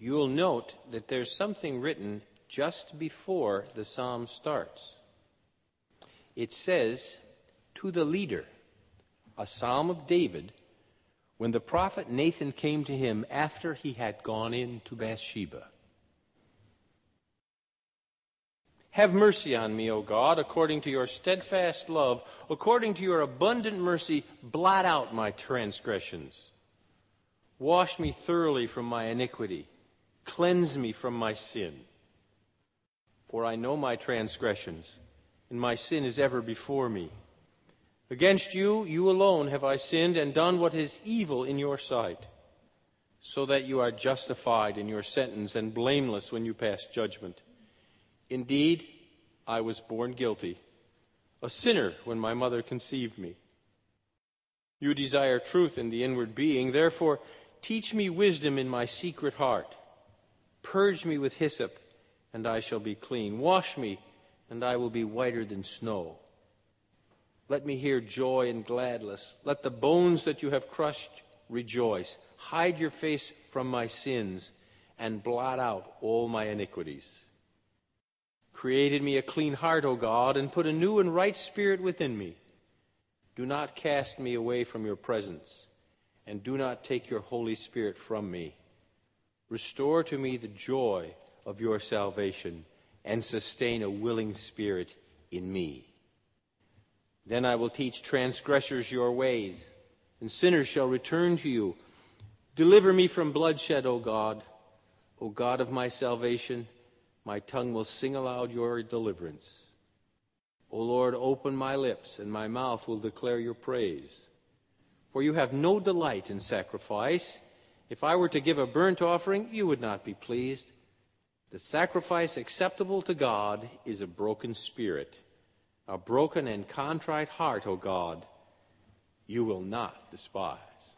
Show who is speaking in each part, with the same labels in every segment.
Speaker 1: you'll note that there's something written just before the psalm starts. It says, "To the leader, a psalm of David, when the prophet Nathan came to him after he had gone in to Bathsheba. Have mercy on me, O God, according to your steadfast love, according to your abundant mercy, blot out my transgressions. Wash me thoroughly from my iniquity, cleanse me from my sin. For I know my transgressions, and my sin is ever before me. Against you, you alone have I sinned and done what is evil in your sight, so that you are justified in your sentence and blameless when you pass judgment. Indeed, I was born guilty, a sinner when my mother conceived me. You desire truth in the inward being, therefore teach me wisdom in my secret heart. Purge me with hyssop, and I shall be clean. Wash me, and I will be whiter than snow. Let me hear joy and gladness. Let the bones that you have crushed rejoice. Hide your face from my sins, and blot out all my iniquities. Create in me a clean heart, O God, and put a new and right spirit within me. Do not cast me away from your presence, and do not take your Holy Spirit from me. Restore to me the joy of your salvation, and sustain a willing spirit in me. Then I will teach transgressors your ways, and sinners shall return to you. Deliver me from bloodshed, O God of my salvation. My tongue will sing aloud your deliverance. O Lord, open my lips, and my mouth will declare your praise. For you have no delight in sacrifice. If I were to give a burnt offering, you would not be pleased. The sacrifice acceptable to God is a broken spirit, a broken and contrite heart, O God, you will not despise.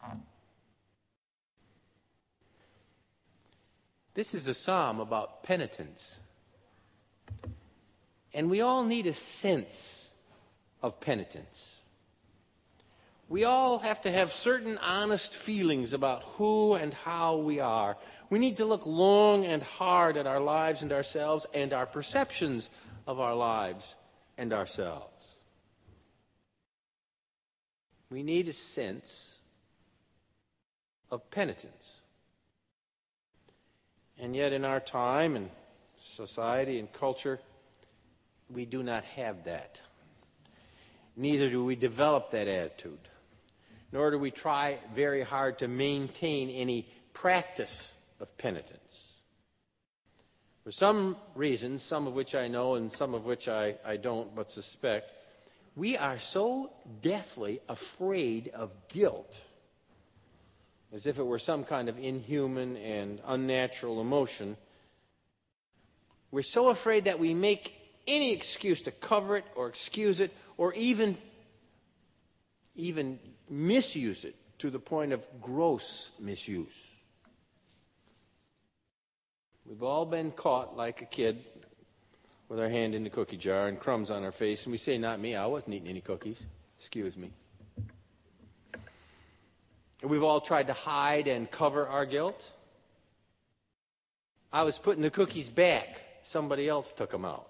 Speaker 1: This is a psalm about penitence. And we all need a sense of penitence. We all have to have certain honest feelings about who and how we are. We need to look long and hard at our lives and ourselves and our perceptions of our lives and ourselves. We need a sense of penitence. And yet in our time and society and culture, we do not have that. Neither do we develop that attitude. Nor do we try very hard to maintain any practice of penitence. For some reasons, some of which I know and some of which I don't but suspect, we are so deathly afraid of guilt, as if it were some kind of inhuman and unnatural emotion. We're so afraid that we make any excuse to cover it or excuse it or even misuse it to the point of gross misuse. We've all been caught like a kid with our hand in the cookie jar and crumbs on our face, and we say, "Not me, I wasn't eating any cookies. Excuse me." We've all tried to hide and cover our guilt. "I was putting the cookies back. Somebody else took them out."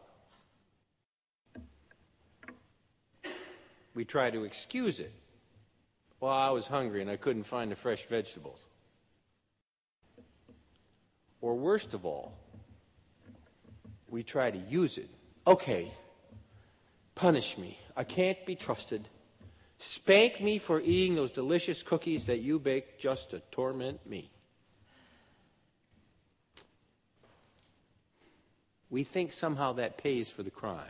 Speaker 1: We try to excuse it. "Well, I was hungry and I couldn't find the fresh vegetables." Or worst of all, we try to use it. "Okay, punish me. I can't be trusted. Spank me for eating those delicious cookies that you baked just to torment me." We think somehow that pays for the crime.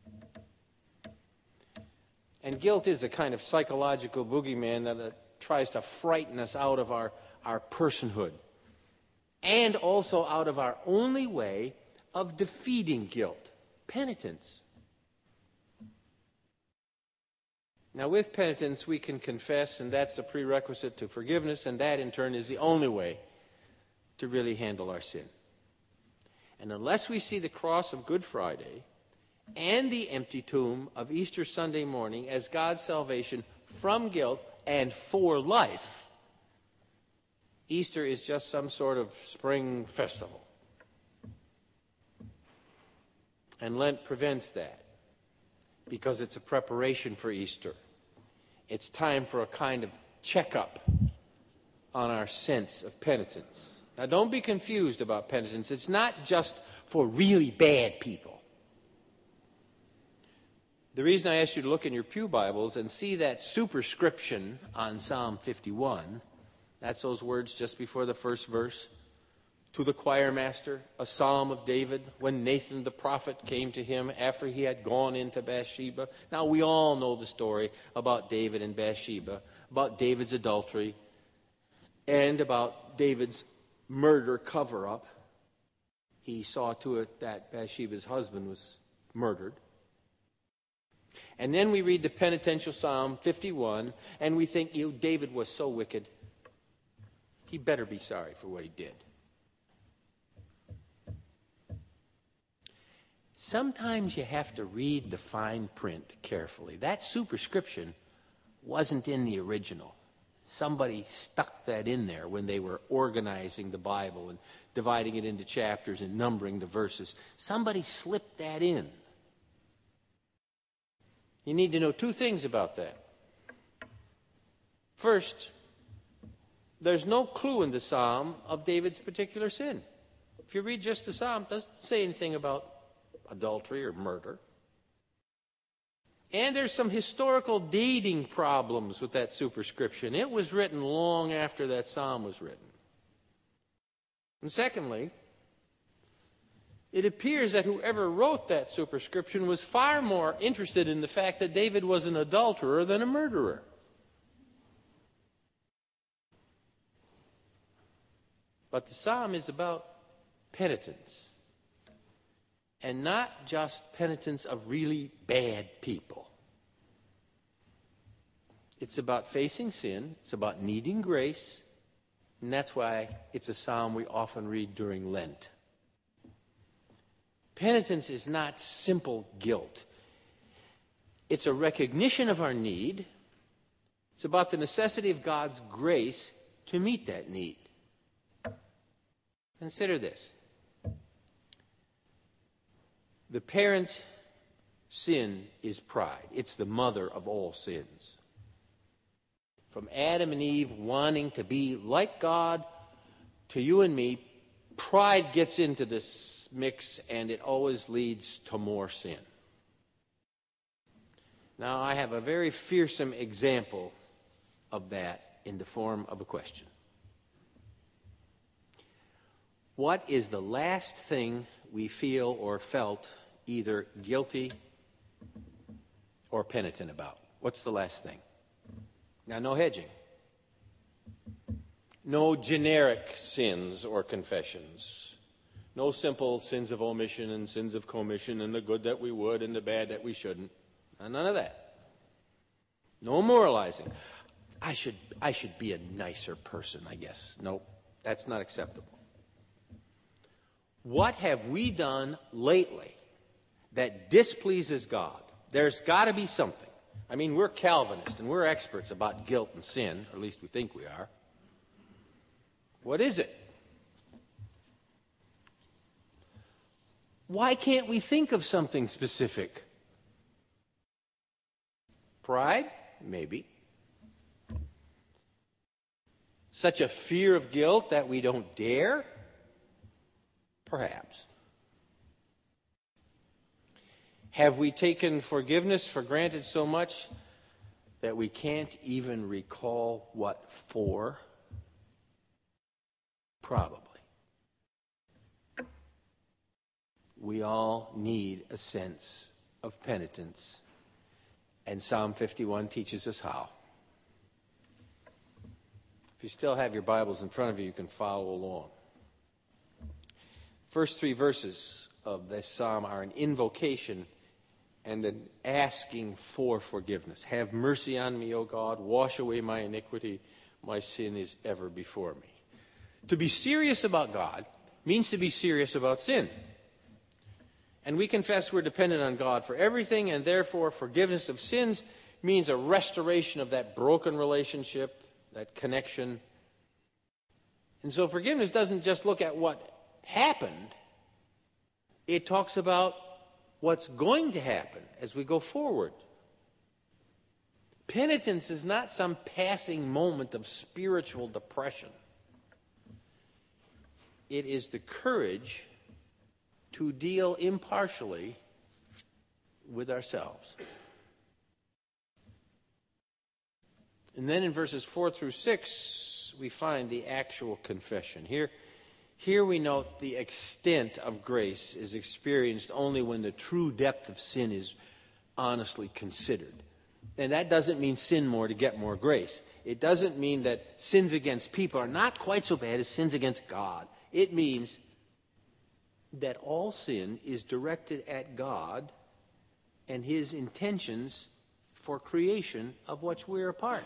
Speaker 1: And guilt is a kind of psychological boogeyman that tries to frighten us out of our personhood and also out of our only way of defeating guilt, penitence. Now, with penitence, we can confess, and that's the prerequisite to forgiveness, and that, in turn, is the only way to really handle our sin. And unless we see the cross of Good Friday and the empty tomb of Easter Sunday morning as God's salvation from guilt and for life, Easter is just some sort of spring festival. And Lent prevents that because it's a preparation for Easter. It's time for a kind of checkup on our sense of penitence. Now, don't be confused about penitence. It's not just for really bad people. The reason I asked you to look in your pew Bibles and see that superscription on Psalm 51, that's those words just before the first verse. To the choir master, a psalm of David, when Nathan the prophet came to him after he had gone into Bathsheba. Now, we all know the story about David and Bathsheba, about David's adultery, and about David's murder cover-up. He saw to it that Bathsheba's husband was murdered. And then we read the penitential Psalm 51, and we think, David was so wicked. He better be sorry for what he did. Sometimes you have to read the fine print carefully. That superscription wasn't in the original. Somebody stuck that in there when they were organizing the Bible and dividing it into chapters and numbering the verses. Somebody slipped that in. You need to know two things about that. First, there's no clue in the psalm of David's particular sin. If you read just the psalm, it doesn't say anything about adultery or murder. And there's some historical dating problems with that superscription. It was written long after that psalm was written. And secondly, it appears that whoever wrote that superscription was far more interested in the fact that David was an adulterer than a murderer. But the psalm is about penitence. And not just penitence of really bad people. It's about facing sin. It's about needing grace. And that's why it's a psalm we often read during Lent. Penitence is not simple guilt. It's a recognition of our need. It's about the necessity of God's grace to meet that need. Consider this. The parent sin is pride. It's the mother of all sins. From Adam and Eve wanting to be like God to you and me, pride gets into this mix and it always leads to more sin. Now, I have a very fearsome example of that in the form of a question. What is the last thing we feel or felt either guilty or penitent about? What's the last thing? Now, no hedging. No generic sins or confessions. No simple sins of omission and sins of commission and the good that we would and the bad that we shouldn't. None of that. No moralizing. I should be a nicer person, I guess. No, that's not acceptable. What have we done lately that displeases God? There's got to be something. I mean, we're Calvinists and we're experts about guilt and sin, or at least we think we are. What is it? Why can't we think of something specific? Pride? Maybe. Such a fear of guilt that we don't dare? Perhaps. Have we taken forgiveness for granted so much that we can't even recall what for? Probably. We all need a sense of penitence, and Psalm 51 teaches us how. If you still have your Bibles in front of you, you can follow along. First three verses of this psalm are an invocation and an asking for forgiveness. Have mercy on me, O God. Wash away my iniquity. My sin is ever before me. To be serious about God means to be serious about sin. And we confess we're dependent on God for everything, and therefore forgiveness of sins means a restoration of that broken relationship, that connection. And so forgiveness doesn't just look at what happened. It talks about what's going to happen as we go forward. Penitence is not some passing moment of spiritual depression. It is the courage to deal impartially with ourselves. And then in verses 4 through 6, we find the actual confession. Here we note the extent of grace is experienced only when the true depth of sin is honestly considered. And that doesn't mean sin more to get more grace. It doesn't mean that sins against people are not quite so bad as sins against God. It means that all sin is directed at God and His intentions for creation of which we're a part.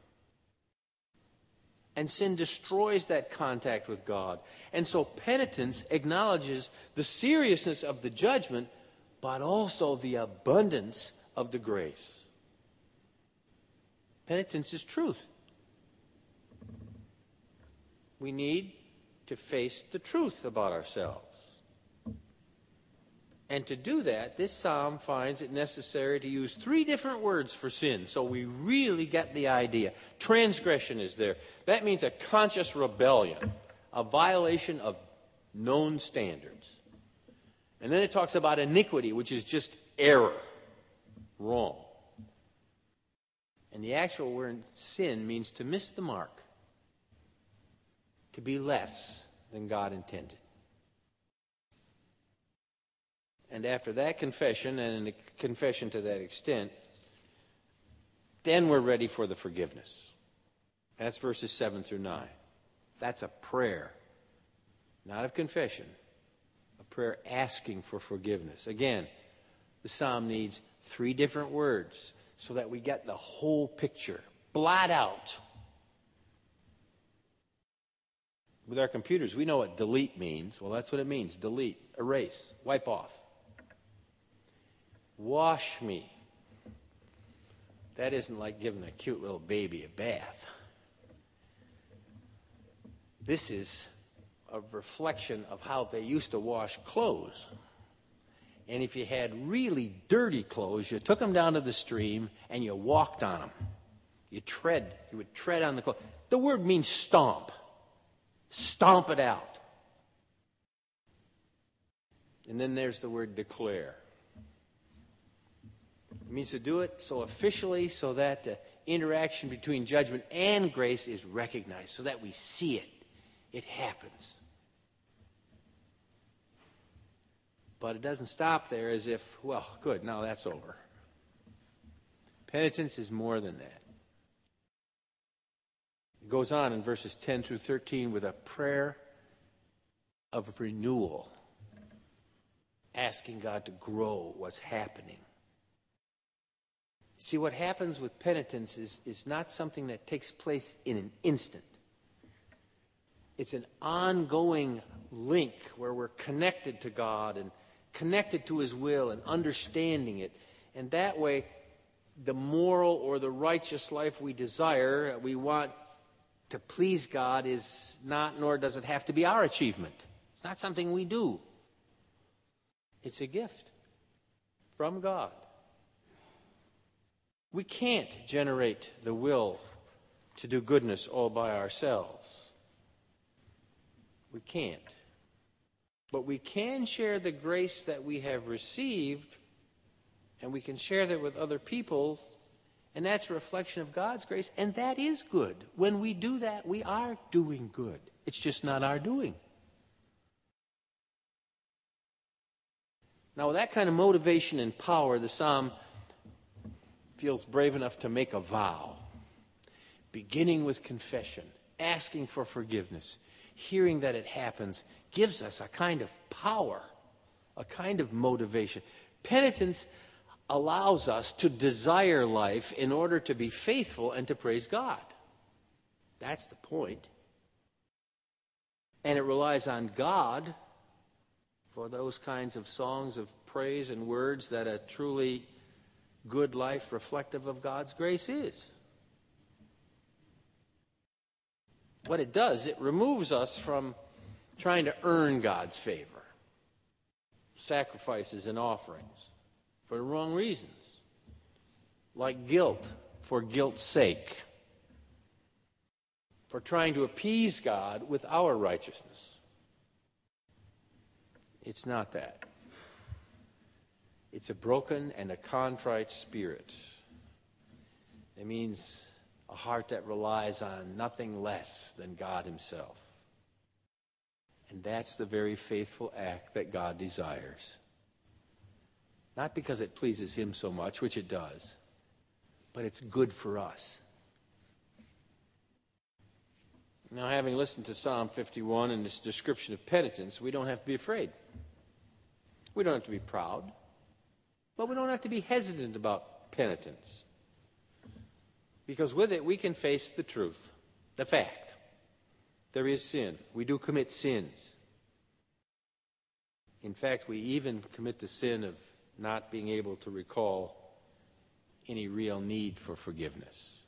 Speaker 1: And sin destroys that contact with God. And so penitence acknowledges the seriousness of the judgment, but also the abundance of the grace. Penitence is truth. We need to face the truth about ourselves. And to do that, this psalm finds it necessary to use 3 different words for sin, so we really get the idea. Transgression is there. That means a conscious rebellion, a violation of known standards. And then it talks about iniquity, which is just error, wrong. And the actual word sin means to miss the mark, to be less than God intended. And after that confession, and a confession to that extent, then we're ready for the forgiveness. That's verses 7 through 9. That's a prayer, not of confession, a prayer asking for forgiveness. Again, the psalm needs 3 different words so that we get the whole picture. Blot out. With our computers, we know what delete means. Well, that's what it means. Delete, erase, wipe off. Wash me. That isn't like giving a cute little baby a bath. This is a reflection of how they used to wash clothes. And if you had really dirty clothes, you took them down to the stream and you walked on them. You would tread on the clothes. The word means stomp. Stomp it out. And then there's the word declare. It means to do it so officially so that the interaction between judgment and grace is recognized, so that we see it. It happens. But it doesn't stop there as if, well, good, now that's over. Penitence is more than that. It goes on in verses 10 through 13 with a prayer of renewal, asking God to grow what's happening. See, what happens with penitence is not something that takes place in an instant. It's an ongoing link where we're connected to God and connected to His will and understanding it. And that way, the moral or the righteous life we desire, we want to please God, is not, nor does it have to be our achievement. It's not something we do. It's a gift from God. We can't generate the will to do goodness all by ourselves. We can't. But we can share the grace that we have received, and we can share that with other people, and that's a reflection of God's grace, and that is good. When we do that, we are doing good. It's just not our doing. Now, with that kind of motivation and power, the psalm feels brave enough to make a vow, beginning with confession, asking for forgiveness, hearing that it happens, gives us a kind of power, a kind of motivation. Penitence allows us to desire life in order to be faithful and to praise God. That's the point. And it relies on God for those kinds of songs of praise and words that a truly good life reflective of God's grace is. what it does, it removes us from trying to earn God's favor. Sacrifices and offerings for the wrong reasons. Like guilt for guilt's sake. For trying to appease God with our righteousness. It's not that. It's a broken and a contrite spirit. It means a heart that relies on nothing less than God Himself. And that's the very faithful act that God desires. Not because it pleases Him so much, which it does, but it's good for us. Now, having listened to Psalm 51 and this description of penitence, we don't have to be afraid. We don't have to be proud. But we don't have to be hesitant about penitence. Because with it, we can face the truth, the fact. There is sin. We do commit sins. In fact, we even commit the sin of not being able to recall any real need for forgiveness.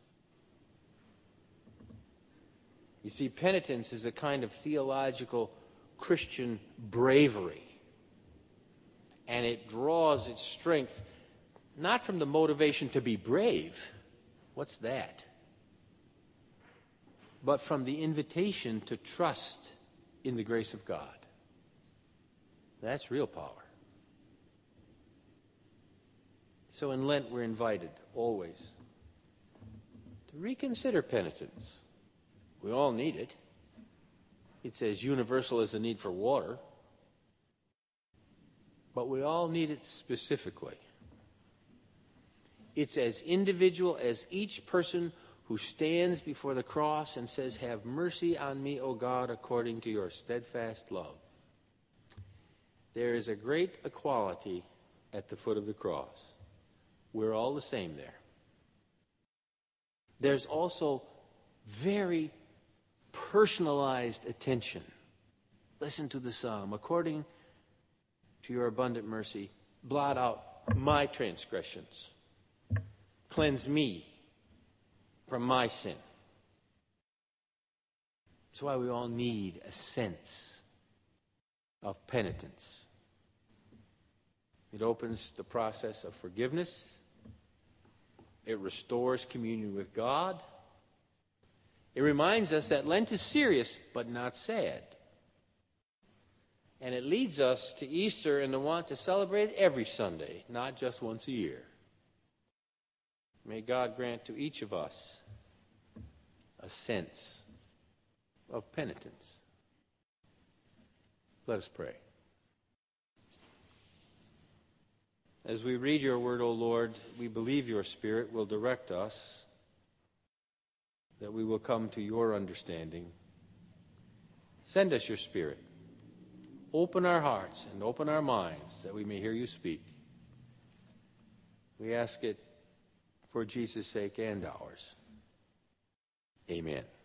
Speaker 1: You see, penitence is a kind of theological Christian bravery. And it draws its strength not from the motivation to be brave. What's that? But from the invitation to trust in the grace of God. That's real power. So in Lent, we're invited, always, to reconsider penitence. We all need it. It's as universal as the need for water. But we all need it specifically. It's as individual as each person who stands before the cross and says, "Have mercy on me, O God, according to your steadfast love." There is a great equality at the foot of the cross. We're all the same there. There's also very personalized attention. Listen to the psalm. According to your abundant mercy, blot out my transgressions. Cleanse me from my sin. That's why we all need a sense of penitence. It opens the process of forgiveness. It restores communion with God. It reminds us that Lent is serious, but not sad. And it leads us to Easter and the want to celebrate it every Sunday, not just once a year. May God grant to each of us a sense of penitence. Let us pray. As we read your word, O Lord, we believe your Spirit will direct us, that we will come to your understanding. Send us your Spirit. Open our hearts and open our minds that we may hear you speak. We ask it for Jesus' sake and ours. Amen.